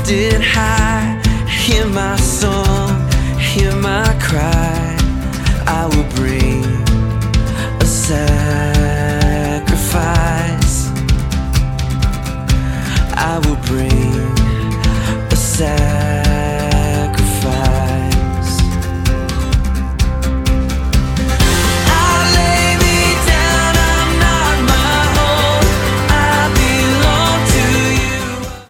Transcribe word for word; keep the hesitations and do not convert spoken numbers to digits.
lifted high. Hear my song, hear my cry. I will bring a sacrifice. I will bring a sacrifice.